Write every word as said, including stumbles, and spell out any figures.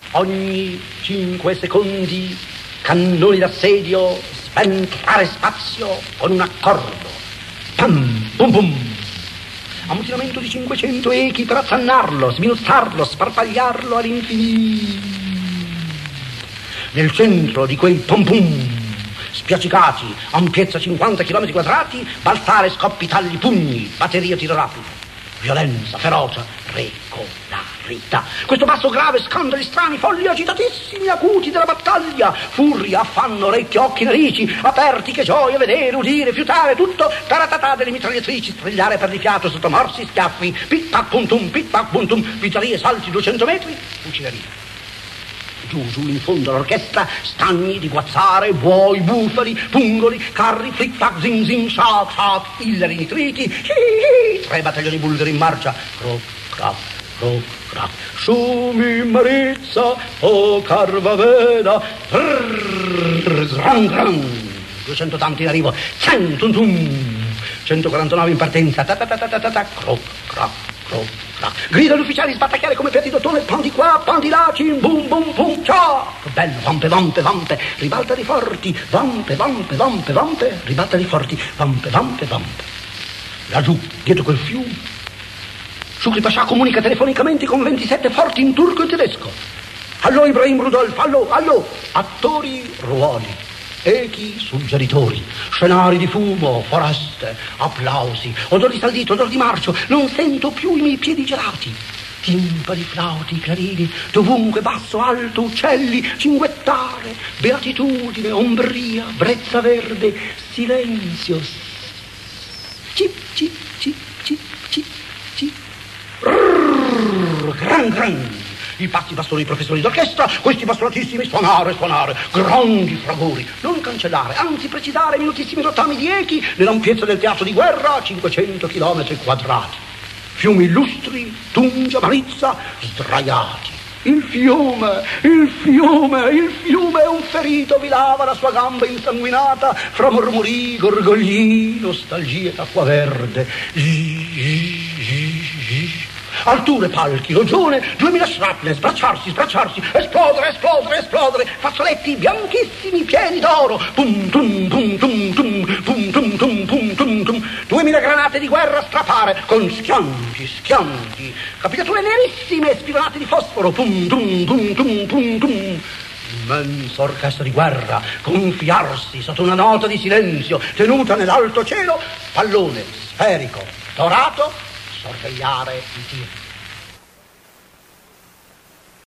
ogni cinque secondi, cannoni d'assedio, sventrare spazio con un accordo. Pam, bum bum. Ammutinamento di cinquecento echi per attannarlo, sminuzzarlo, sparpagliarlo all'infinito. Nel centro di quei pom pum spiaccicati, ampiezza cinquanta chilometri quadrati, balzare, scoppi, tagli, pugni, batteria, tiro rapido, violenza, ferocia, regolarità. Questo basso grave, scandali strani, folli agitatissimi, acuti della battaglia, furia, affanno, orecchie, occhi, narici, aperti, che gioia, vedere, udire, fiutare, tutto, taratatà delle mitragliatrici, strigliare per di fiato, sotto morsi, schiaffi, pit-pac, puntum, pit-pac, puntum, pizzerie, salti, duecento metri, fucileria. Giù, giù, in fondo all'orchestra, stagni di guazzare, buoi, bufali, pungoli, carri, flic-flac, zing zing, shac, shac, illeri nitriti, hi, hi, tre battaglioni bulgari in marcia, croc, crac, croc, crac, Sumi Marizza, o Carvaveda, gran gran, duecento tanti in arrivo, cento, tum, centoquarantanove in partenza, ta ta ta ta ta ta ta, croc, crac, croc, grida gli ufficiali, sbattacchiare come piatti d'ottone, pan di qua, pan di là, cin, bum, bum, bum, ciao! Che bello, vampe, vampe, vampe, ribalta di forti, vampe, vampe, vampe, vampe, ribalta di forti, vampe, vampe, vampe. Laggiù, dietro quel fiume, Shukri Pasha comunica telefonicamente con ventisette forti in turco e tedesco. Allo Ibrahim Rudolf, allo, allo, attori, ruoli. Echi suggeritori, scenari di fumo, foreste, applausi, odor di staldito, odor di marcio, non sento più i miei piedi gelati. Timpani, flauti, clarini, dovunque basso, alto, uccelli, cinguettare, beatitudine, ombria, brezza verde, silenzio. Cip, cip, cip, cip, cip, cip. Rrrr, gran, gran. I pazzi bastoni professori d'orchestra, questi bastonatissimi, suonare, suonare, grandi fragori, non cancellare, anzi precisare minutissimi rottami di echi nell'ampiezza del teatro di guerra, cinquecento chilometri quadrati. Fiumi illustri, Tungia, Marizza, sdraiati. Il fiume, il fiume, il fiume, un ferito vi lava la sua gamba insanguinata fra mormori, gorgogli, nostalgie d'acqua verde. Alture, palchi, rogione, duemila shrapnel, sbracciarsi, sbracciarsi, esplodere, esplodere, esplodere, fazzoletti bianchissimi pieni d'oro, pum tum tum tum tum, pum tum tum tum tum tum, duemila granate di guerra a strapare, con schianti, schianti, capigliature nerissime, spillonate di fosforo, pum tum tum tum tum tum. Immensa orchestra di guerra, gonfiarsi sotto una nota di silenzio, tenuta nell'alto cielo, pallone sferico, dorato, sorvegliare i tiri.